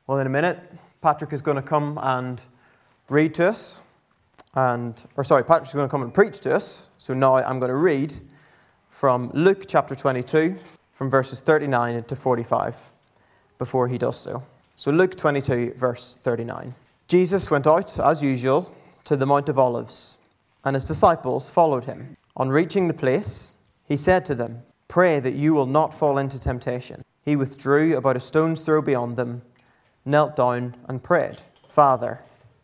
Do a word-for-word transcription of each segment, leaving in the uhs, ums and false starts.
Well, in a minute, Patrick is going to come and read to us, and, or sorry, Patrick's going to come and preach to us. So now I'm going to read from Luke chapter twenty-two, from verses thirty-nine to forty-five, before he does so. So Luke twenty-two, verse thirty-nine. Jesus went out, as usual, to the Mount of Olives, and his disciples followed him. On reaching the place, he said to them, "Pray that you will not fall into temptation." He withdrew about a stone's throw beyond them, knelt down and prayed, "Father,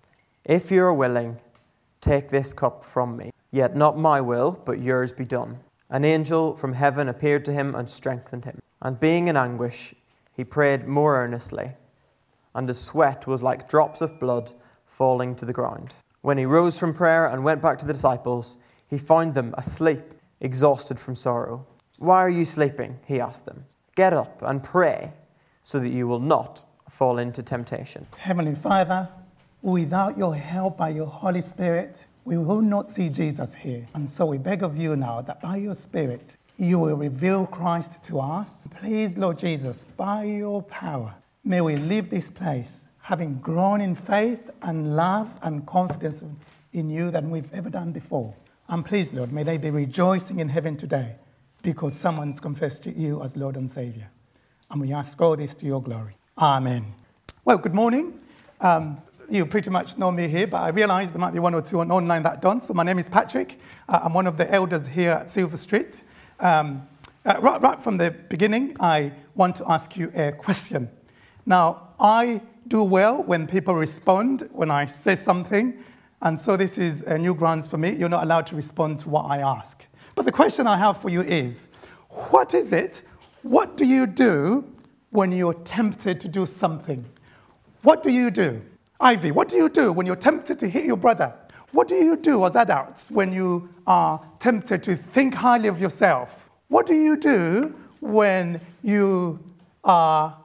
if you are willing, take this cup from me. Yet not my will, but yours be done." An angel from heaven appeared to him and strengthened him. And being in anguish, he prayed more earnestly, and his sweat was like drops of blood falling to the ground. When he rose from prayer and went back to the disciples, he found them asleep, exhausted from sorrow. "Why are you sleeping?" he asked them. "Get up and pray, so that you will not fall into temptation." Heavenly Father, without your help by your Holy Spirit, we will not see Jesus here. And so we beg of you now that by your Spirit, you will reveal Christ to us. Please, Lord Jesus, by your power, may we leave this place having grown in faith and love and confidence in you than we've ever done before. And please, Lord, may they be rejoicing in heaven today because someone's confessed you as Lord and Savior. And we ask all this to your glory. Amen. Well, good morning. Um, you pretty much know me here, but I realize there might be one or two on online that don't. So my name is Patrick. Uh, I'm one of the elders here at Silver Street. Um, uh, right, right from the beginning, I want to ask you a question. Now, I do well when people respond when I say something, and so this is a new grounds for me. You're not allowed to respond to what I ask. But the question I have for you is, what is it, what do you do when you're tempted to do something? What do you do? Ivy, what do you do when you're tempted to hit your brother? What do you do as adults when you are tempted to think highly of yourself? What do you do when you are,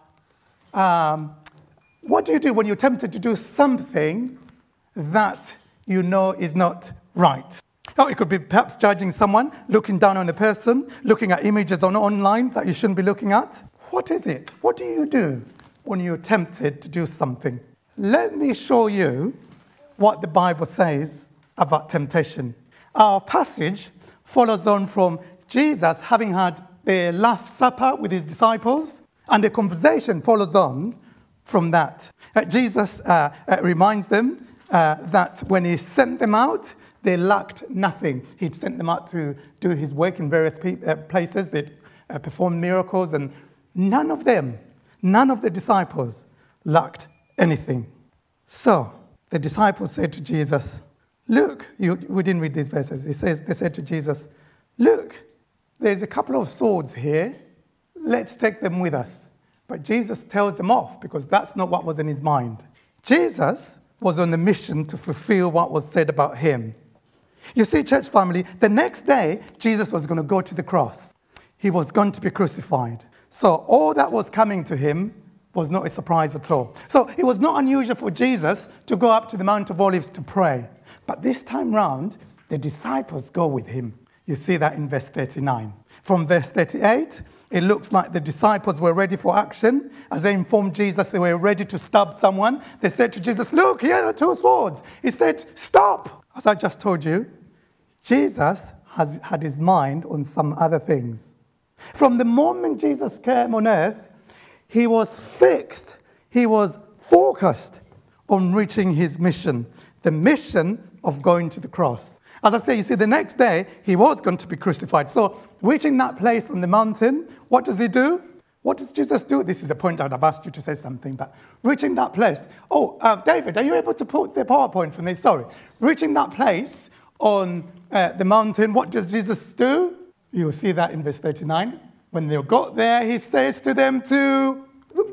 um, what do you do when you're tempted to do something that you know is not right? Oh, it could be perhaps judging someone, looking down on a person, looking at images on online that you shouldn't be looking at. What is it? What do you do when you're tempted to do something? Let me show you what the Bible says about temptation. Our passage follows on from Jesus having had the Last Supper with his disciples, and the conversation follows on from that. Uh, Jesus uh, uh, reminds them uh, that when he sent them out, they lacked nothing. He'd sent them out to do his work in various pe- uh, places. They'd uh, performed miracles, and none of them, none of the disciples lacked anything. So the disciples said to Jesus, look, you, we didn't read these verses. It says, they said to Jesus, look, there's a couple of swords here. Let's take them with us. But Jesus tells them off because that's not what was in his mind. Jesus was on a mission to fulfill what was said about him. You see, church family, the next day, Jesus was going to go to the cross. He was going to be crucified. So all that was coming to him was not a surprise at all. So it was not unusual for Jesus to go up to the Mount of Olives to pray. But this time round, the disciples go with him. You see that in verse thirty-nine. From verse thirty-eight, it looks like the disciples were ready for action. As they informed Jesus they were ready to stab someone, they said to Jesus, look, here are two swords. He said, stop. As I just told you, Jesus has had his mind on some other things. From the moment Jesus came on earth, he was fixed, he was focused on reaching his mission, the mission of going to the cross. As I say, you see, the next day, he was going to be crucified. So, reaching that place on the mountain, what does he do? What does Jesus do? This is a point I'd have asked you to say something, but reaching that place. Oh, uh, David, are you able to put the PowerPoint for me? Sorry. Reaching that place on uh, the mountain, what does Jesus do? You'll see that in verse thirty-nine. When they got there, he says to them to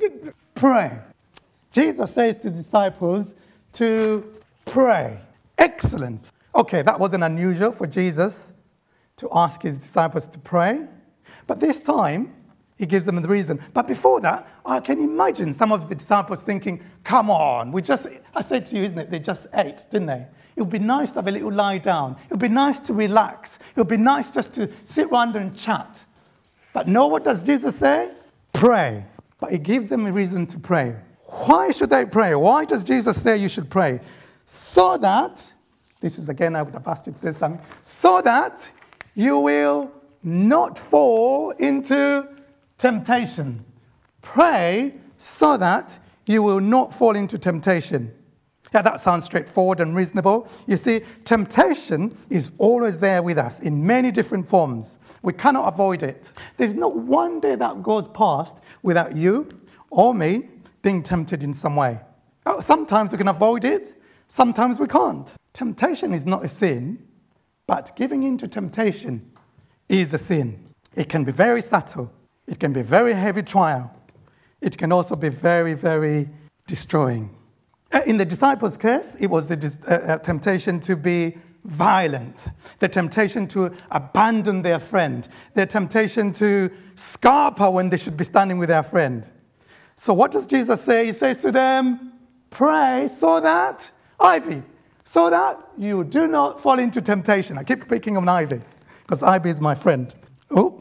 pray. Jesus says to the disciples to pray. Excellent. Okay, that wasn't unusual for Jesus to ask his disciples to pray. But this time, he gives them the reason. But before that, I can imagine some of the disciples thinking, come on, we just, I said to you, isn't it, they just ate, didn't they? It would be nice to have a little lie down. It would be nice to relax. It would be nice just to sit around and chat. But no, what does Jesus say? Pray. But he gives them a reason to pray. Why should they pray? Why does Jesus say you should pray? So that, this is again, I would have asked you to say something, so that you will not fall into temptation. Pray so that you will not fall into temptation. Yeah, that sounds straightforward and reasonable. You see, temptation is always there with us in many different forms. We cannot avoid it. There's not one day that goes past without you or me being tempted in some way. Sometimes we can avoid it, sometimes we can't. Temptation is not a sin, but giving in to temptation is a sin. It can be very subtle. It can be a very heavy trial. It can also be very, very destroying. In the disciples' case, it was the uh, temptation to be violent, the temptation to abandon their friend, the temptation to scarper when they should be standing with their friend. So what does Jesus say? He says to them, pray so that, Ivy, so that you do not fall into temptation. I keep picking on Ivy, because Ivy is my friend. Oh,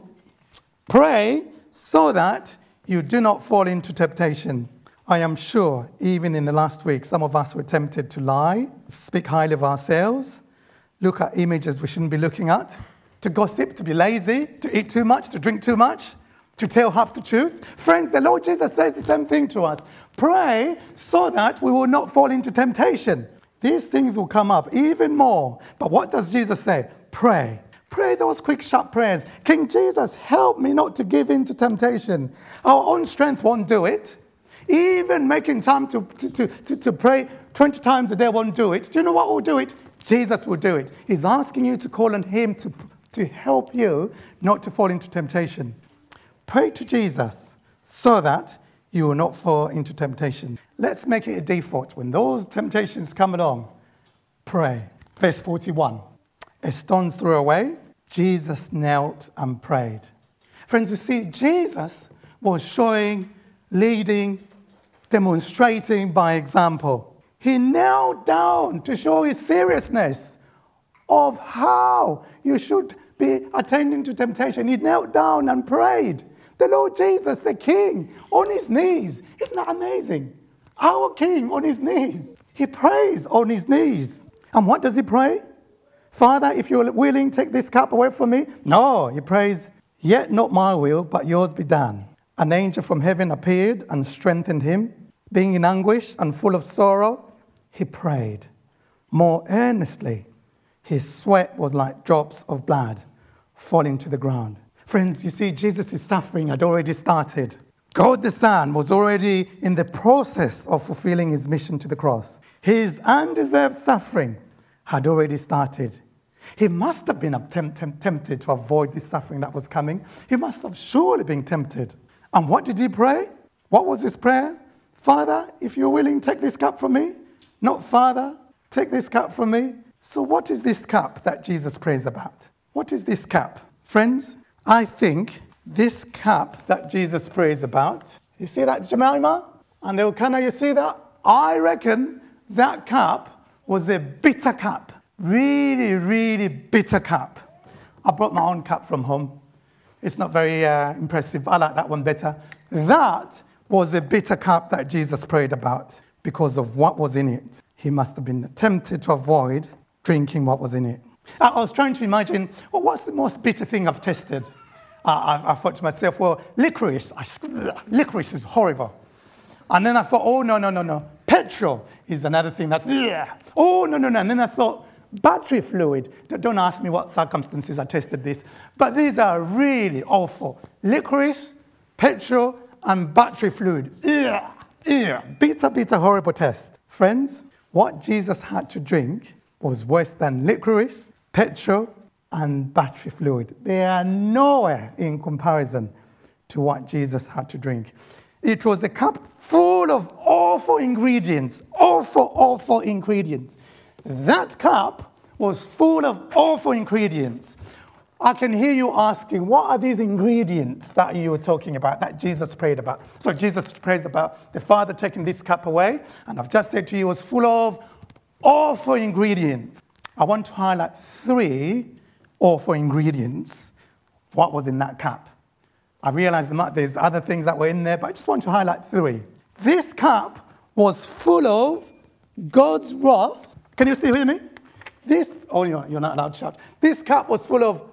pray so that you do not fall into temptation. I am sure, even in the last week, some of us were tempted to lie, speak highly of ourselves, look at images we shouldn't be looking at, to gossip, to be lazy, to eat too much, to drink too much, to tell half the truth. Friends, the Lord Jesus says the same thing to us. Pray so that we will not fall into temptation. These things will come up even more. But what does Jesus say? Pray. Pray those quick, sharp prayers. King Jesus, help me not to give in to temptation. Our own strength won't do it. Even making time to, to, to, to pray twenty times a day won't do it. Do you know what will do it? Jesus will do it. He's asking you to call on him to, to help you not to fall into temptation. Pray to Jesus so that you will not fall into temptation. Let's make it a default. When those temptations come along, pray. Verse forty-one. A stone's throw away, Jesus knelt and prayed. Friends, you see, Jesus was showing, leading, demonstrating by example. He knelt down to show his seriousness of how you should be attending to temptation. He knelt down and prayed. The Lord Jesus, the King, on his knees. Isn't that amazing? Our King on his knees. He prays on his knees. And what does he pray? Father, if you're willing, take this cup away from me. No, he prays, yet not my will, but yours be done. An angel from heaven appeared and strengthened him. Being in anguish and full of sorrow, he prayed more earnestly. His sweat was like drops of blood falling to the ground. Friends, you see, Jesus' suffering had already started. God the Son was already in the process of fulfilling his mission to the cross. His undeserved suffering had already started. He must have been tempt- tempt- tempted to avoid this suffering that was coming. He must have surely been tempted. And what did he pray? What was his prayer? Father, if you're willing, take this cup from me. Not Father, take this cup from me. So what is this cup that Jesus prays about? What is this cup? Friends, I think this cup that Jesus prays about, you see that, Jemima? And Elkanah, you see that? I reckon that cup was a bitter cup. Really, really bitter cup. I brought my own cup from home. It's not very uh, impressive. I like that one better. That was a bitter cup that Jesus prayed about because of what was in it. He must have been tempted to avoid drinking what was in it. I was trying to imagine, well, what's the most bitter thing I've tasted? Uh, I, I thought to myself, well, licorice. I, licorice is horrible. And then I thought, oh, no, no, no, no. Petrol is another thing that's, yeah. Oh, no, no, no. And then I thought, battery fluid. Don't ask me what circumstances I tested this. But these are really awful. Licorice, petrol, and battery fluid. Yeah, yeah. Bitter, bitter, horrible test. Friends, what Jesus had to drink was worse than licorice, petrol, and battery fluid. They are nowhere in comparison to what Jesus had to drink. It was a cup full of awful ingredients, awful, awful ingredients. That cup was full of awful ingredients. I can hear you asking, what are these ingredients that you were talking about, that Jesus prayed about? So Jesus prays about the Father taking this cup away, and I've just said to you, it was full of awful ingredients. I want to highlight three awful ingredients, what was in that cup. I realize there's other things that were in there, but I just want to highlight three. This cup was full of God's wrath. Can you still hear me? This, oh, you're, you're not allowed to shout. This cup was full of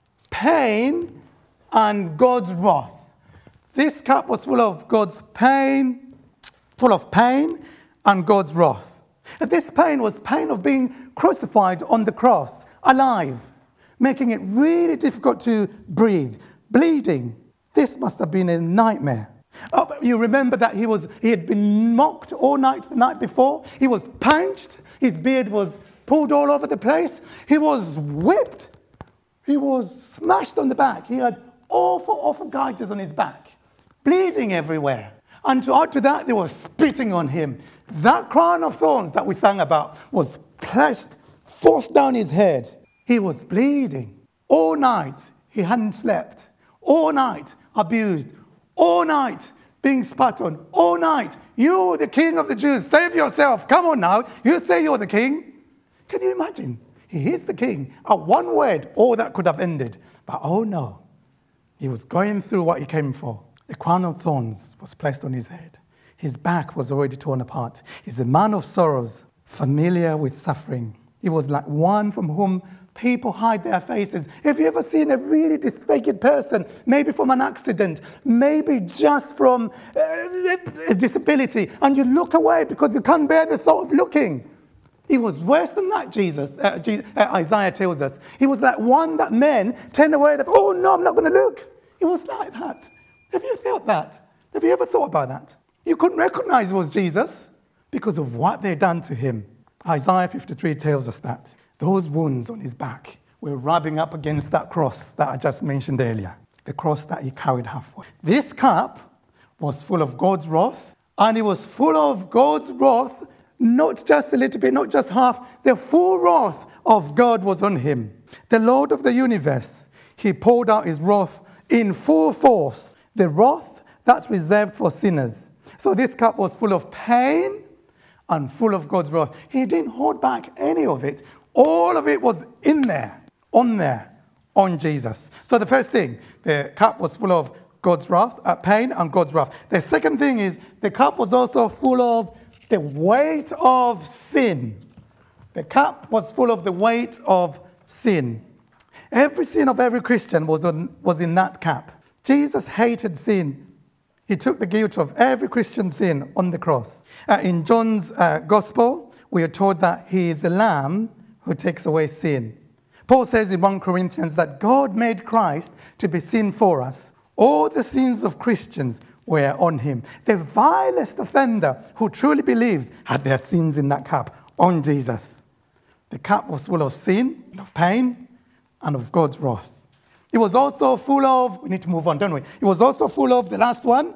pain and God's wrath. This cup was full of God's pain, full of pain and God's wrath. And this pain was pain of being crucified on the cross, alive, making it really difficult to breathe, bleeding. This must have been a nightmare. Oh, you remember that he was he had been mocked all night the night before. He was punched. His beard was pulled all over the place. He was whipped. He was smashed on the back. He had awful, awful gouges on his back, bleeding everywhere. And to add to that, they were spitting on him. That crown of thorns that we sang about was placed, forced down his head. He was bleeding. All night, he hadn't slept. All night, abused. All night, being spat on. All night, you, the king of the Jews, save yourself. Come on now. You say you're the king. Can you imagine? He is the king. At one word, all that could have ended. But oh no, he was going through what he came for. The crown of thorns was placed on his head. His back was already torn apart. He's a man of sorrows, familiar with suffering. He was like one from whom people hide their faces. Have you ever seen a really disfigured person, maybe from an accident, maybe just from uh, a disability, and you look away because you can't bear the thought of looking? He was worse than that, Jesus, uh, Jesus uh, Isaiah tells us. He was like one that men turn away, that, oh no, I'm not going to look. He was like that. Have you thought that? Have you ever thought about that? You couldn't recognize it was Jesus because of what they'd done to him. Isaiah fifty-three tells us that. Those wounds on his back were rubbing up against that cross that I just mentioned earlier, the cross that he carried halfway. This cup was full of God's wrath, and it was full of God's wrath, not just a little bit, not just half. The full wrath of God was on him. The Lord of the universe, he poured out his wrath in full force, the wrath that's reserved for sinners. So this cup was full of pain and full of God's wrath. He didn't hold back any of it. All of it was in there, on there, on Jesus. So the first thing, the cup was full of God's wrath, uh, pain and God's wrath. The second thing is the cup was also full of the weight of sin. The cup was full of the weight of sin. Every sin of every Christian was, on, was in that cup. Jesus hated sin. He took the guilt of every Christian sin on the cross. Uh, in John's uh, gospel, we are told that he is the Lamb who takes away sin. Paul says in First Corinthians that God made Christ to be sin for us. All the sins of Christians were on him. The vilest offender who truly believes had their sins in that cup on Jesus. The cup was full of sin, of pain, and of God's wrath. It was also full of, we need to move on, don't we? It was also full of, the last one,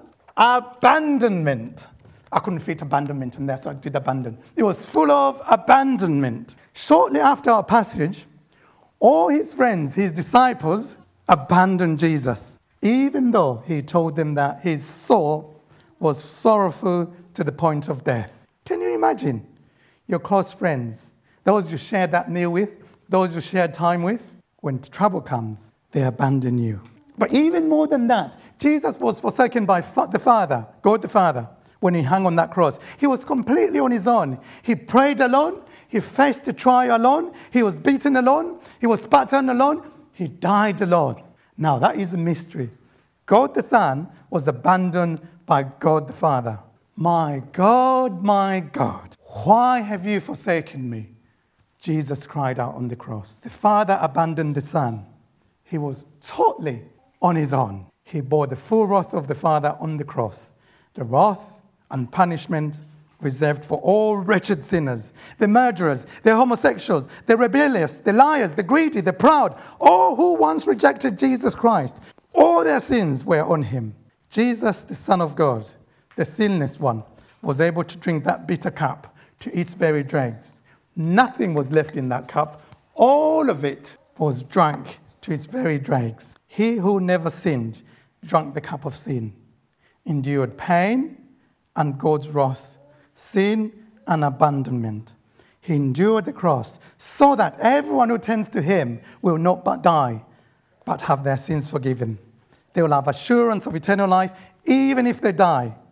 abandonment. I couldn't fit abandonment in there, so I did abandon. It was full of abandonment. Shortly after our passage, all his friends, his disciples, abandoned Jesus, even though he told them that his soul was sorrowful to the point of death. Can you imagine your close friends, those you shared that meal with, those you shared time with, when trouble comes, they abandon you. But even more than that, Jesus was forsaken by the Father, God the Father, when he hung on that cross. He was completely on his own. He prayed alone. He faced the trial alone. He was beaten alone. He was spat on alone. He died alone. Now, that is a mystery. God the Son was abandoned by God the Father. My God, my God, why have you forsaken me? Jesus cried out on the cross. The Father abandoned the Son. He was totally on his own. He bore the full wrath of the Father on the cross. The wrath and punishment reserved for all wretched sinners, the murderers, the homosexuals, the rebellious, the liars, the greedy, the proud, all who once rejected Jesus Christ. All their sins were on him. Jesus, the Son of God, the sinless one, was able to drink that bitter cup to its very dregs. Nothing was left in that cup. All of it was drunk to its very dregs. He who never sinned drank the cup of sin, endured pain and God's wrath, sin and abandonment. He endured the cross so that everyone who turns to him will not but die, but have their sins forgiven. They will have assurance of eternal life even if they die.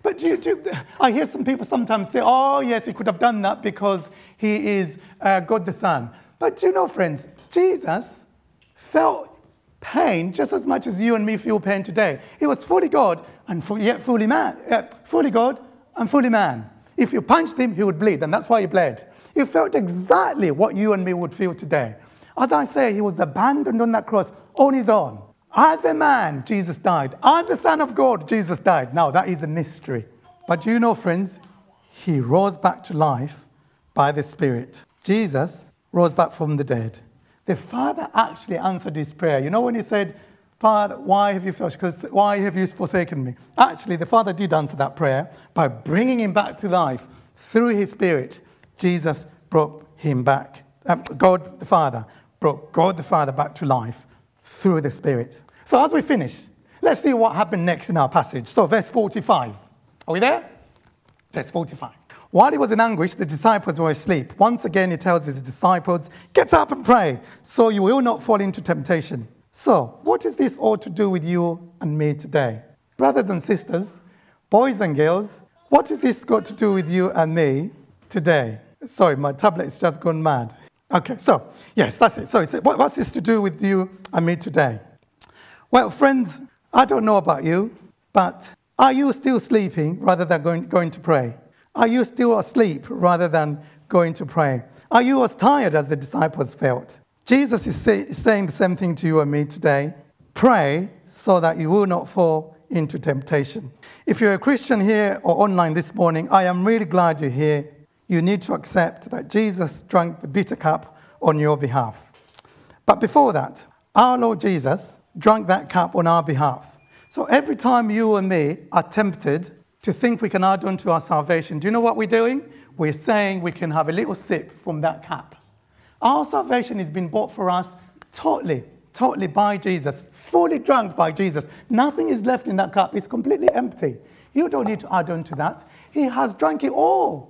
But do you, do you, I hear some people sometimes say, oh, yes, he could have done that because he is uh, God the Son. But do you know, friends, Jesus felt pain just as much as you and me feel pain today. He was fully God and full, yet fully man. Uh, fully God and fully man. If you punched him, he would bleed, and that's why he bled. He felt exactly what you and me would feel today. As I say, he was abandoned on that cross on his own. As a man, Jesus died. As the Son of God, Jesus died. Now, that is a mystery. But do you know, friends, he rose back to life by the Spirit. Jesus rose back from the dead. The Father actually answered his prayer. You know when he said, Father, why have you why have you forsaken me? Actually, the Father did answer that prayer by bringing him back to life through his Spirit. Jesus brought him back. Um, God the Father brought God the Father back to life through the Spirit. So as we finish, let's see what happened next in our passage. So verse forty-five. Are we there? Verse forty-five. While he was in anguish, the disciples were asleep. Once again, he tells his disciples, get up and pray, so you will not fall into temptation. So, what is this all to do with you and me today? Brothers and sisters, boys and girls, what has this got to do with you and me today? Sorry, my tablet's just gone mad. Okay, so, yes, that's it. So, what's this to do with you and me today? Well, friends, I don't know about you, but are you still sleeping rather than going, going to pray? Are you still asleep rather than going to pray? Are you as tired as the disciples felt? Jesus is say, saying the same thing to you and me today. Pray so that you will not fall into temptation. If you're a Christian here or online this morning, I am really glad you're here. You need to accept that Jesus drank the bitter cup on your behalf. But before that, our Lord Jesus drank that cup on our behalf. So every time you and me are tempted to think we can add on to our salvation, do you know what we're doing? We're saying we can have a little sip from that cup. Our salvation has been bought for us totally, totally by Jesus, fully drunk by Jesus. Nothing is left in that cup. It's completely empty. You don't need to add on to that. He has drunk it all.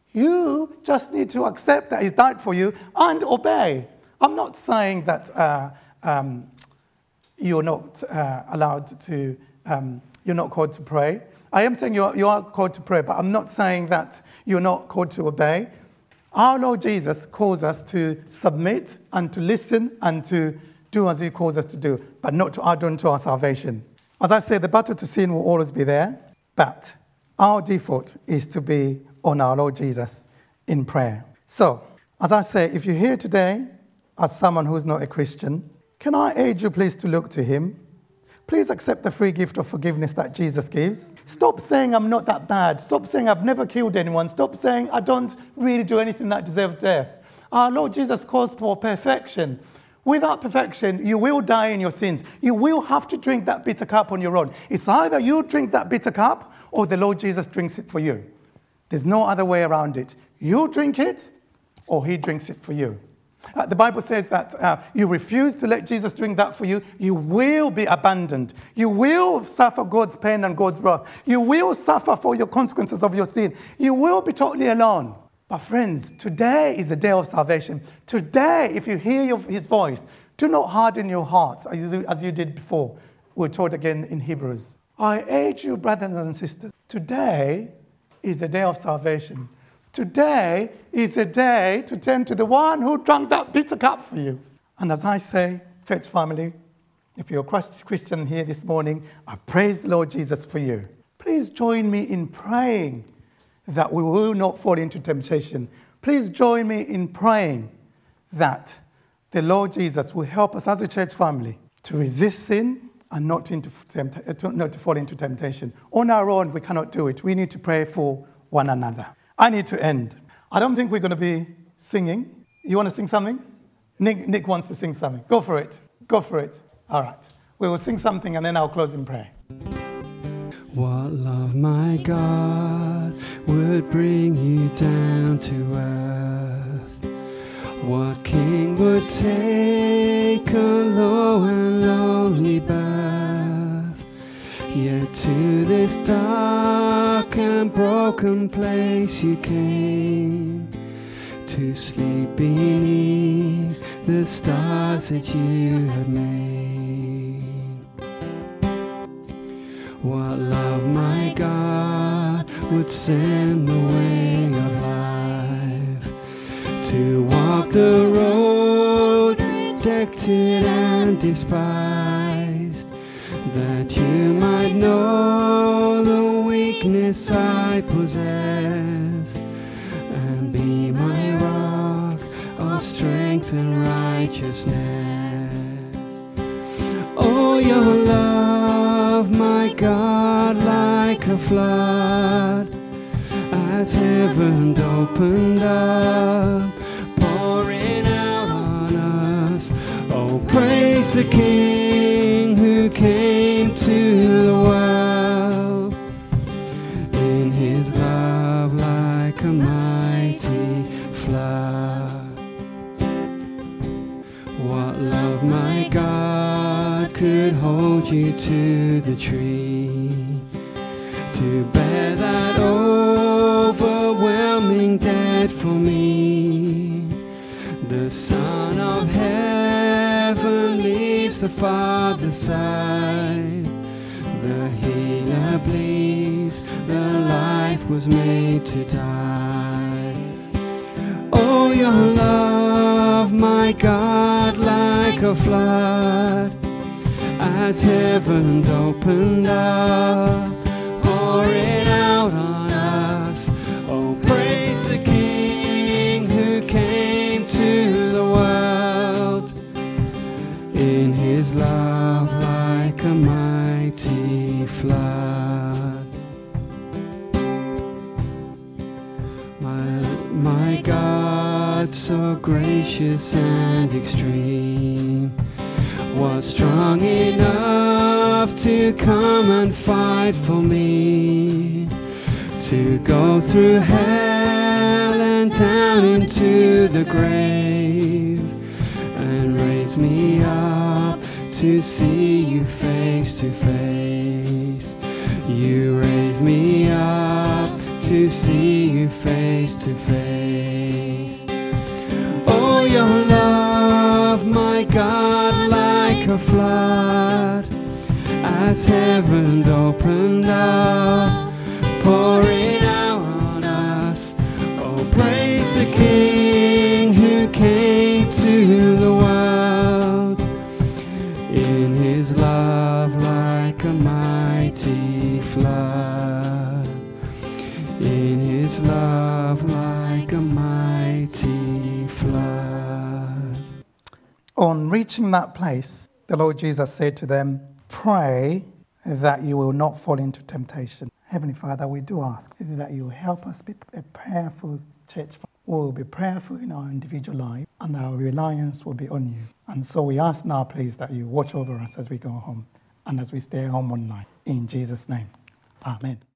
You just need to accept that he's died for you and obey. I'm not saying that uh, um, you're not uh, allowed to, um, you're not called to pray. I am saying you are, you are called to pray, but I'm not saying that you're not called to obey. Our Lord Jesus calls us to submit and to listen and to do as he calls us to do, but not to add on to our salvation. As I said, the battle to sin will always be there, but our default is to be on our Lord Jesus in prayer. So, as I say, if you're here today as someone who's not a Christian, can I urge you please to look to him? Please accept the free gift of forgiveness that Jesus gives. Stop saying I'm not that bad. Stop saying I've never killed anyone. Stop saying I don't really do anything that deserves death. Our Lord Jesus calls for perfection. Without perfection, you will die in your sins. You will have to drink that bitter cup on your own. It's either you drink that bitter cup or the Lord Jesus drinks it for you. There's no other way around it. You drink it or he drinks it for you. Uh, the Bible says that uh, you refuse to let Jesus drink that for you, you will be abandoned. You will suffer God's pain and God's wrath. You will suffer for your consequences of your sin. You will be totally alone. But friends, today is the day of salvation. Today, if you hear your, his voice, do not harden your hearts as you, as you did before. We're told again in Hebrews. I urge you, brothers and sisters, today is the day of salvation. Today is a day to turn to the one who drank that bitter cup for you. And as I say, church family, if you're a Christian here this morning, I praise the Lord Jesus for you. Please join me in praying that we will not fall into temptation. Please join me in praying that the Lord Jesus will help us as a church family to resist sin and not, into tempt- not to fall into temptation. On our own, we cannot do it. We need to pray for one another. I need to end. I don't think we're going to be singing. You want to sing something? Nick, Nick wants to sing something. Go for it. Go for it. All right. We will sing something and then I'll close in prayer. What love, my God, would bring you down to earth? What king would take a low and lonely birth? Yet to this dark and broken place you came, to sleep beneath the stars that you had made. What love, my God, would send the way of life, to walk the road rejected and despised, that you might know the weakness I possess, and be my rock of strength and righteousness. Oh, your love, my God, like a flood, as heaven opened up, pouring out on us. Oh, praise the King who came to the world, in his love like a mighty flood. What love, my God, could hold you to the tree, to bear that overwhelming debt for me. The Son of Heaven leaves the Father's side, the healer bleeds, the life was made to die. Oh, your love, my God, like a flood, as heaven opened up, pouring out on us. Oh, praise the King who came to the world, in his love like a mighty flood. My, my God, so gracious and extreme, was strong enough to come and fight for me, to go through hell and down into the grave, and raise me up to see you face to face. You raise me up to see you face to face. Oh, your love, my God, like a flood, as heaven opened up, pouring out on us. Oh, praise the King who came to the world, in his love like a mighty flood, in his love like a mighty flood. On reaching that place, the Lord Jesus said to them, pray that you will not fall into temptation. Heavenly Father, we do ask that you help us be a prayerful church. We will be prayerful in our individual life, and our reliance will be on you. And so we ask now, please, that you watch over us as we go home and as we stay home one night. In Jesus' name, amen.